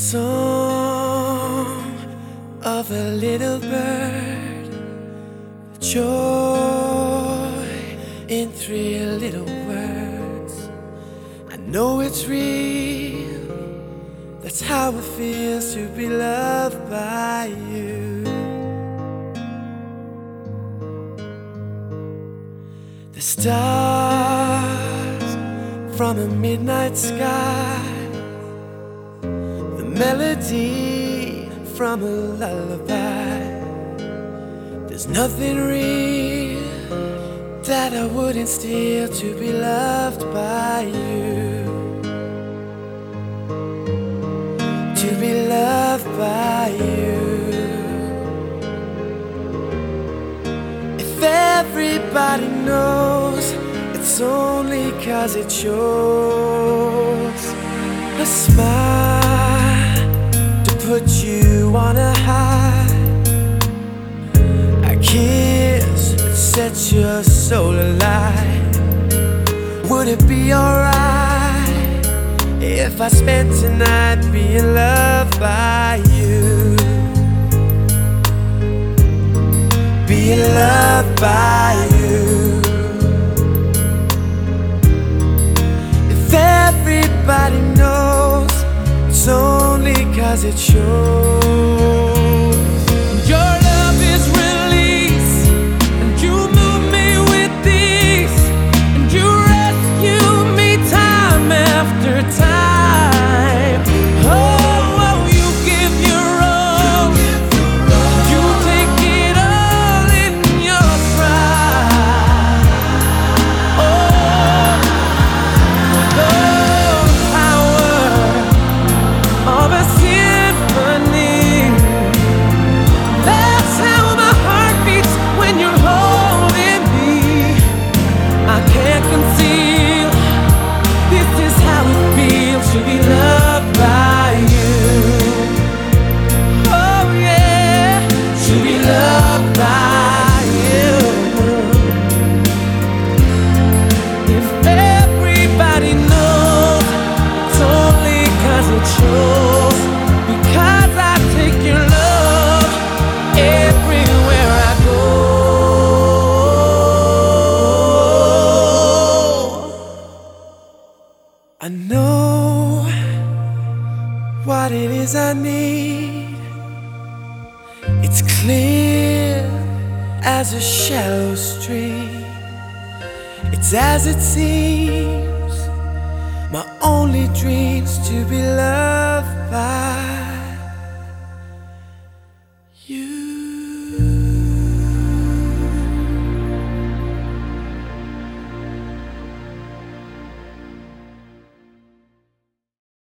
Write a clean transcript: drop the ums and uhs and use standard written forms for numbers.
song of a little bird, joy in three little words. I know it's real, that's how it feels to be loved by you. The stars from a midnight sky, the melody from a lullaby. There's nothing real that I wouldn't steal to be loved by you. To be loved by you. If everybody knows, it's only 'cause it shows. A smile to put you on a high, a kiss that sets your soul alight. Would it be alright if I spent tonight being loved by you? Being loved by you. If everybody knows, it's only 'cause it shows. Your love is release, and you move me with ease, and you rescue me time after time. Oh, you give your all, you take it all in your stride. Oh, the power of a symphony. That's how my heart beats when you're holding me. I can't conceal, this is how it feels to be loved by you. Oh yeah, to be loved by you. If everybody knows, it's only 'cause it shows. Because I take your love everywhere I go. I know what it is I need. It's clear as a shallow stream. It's as it seems, my only dream's to be loved by you.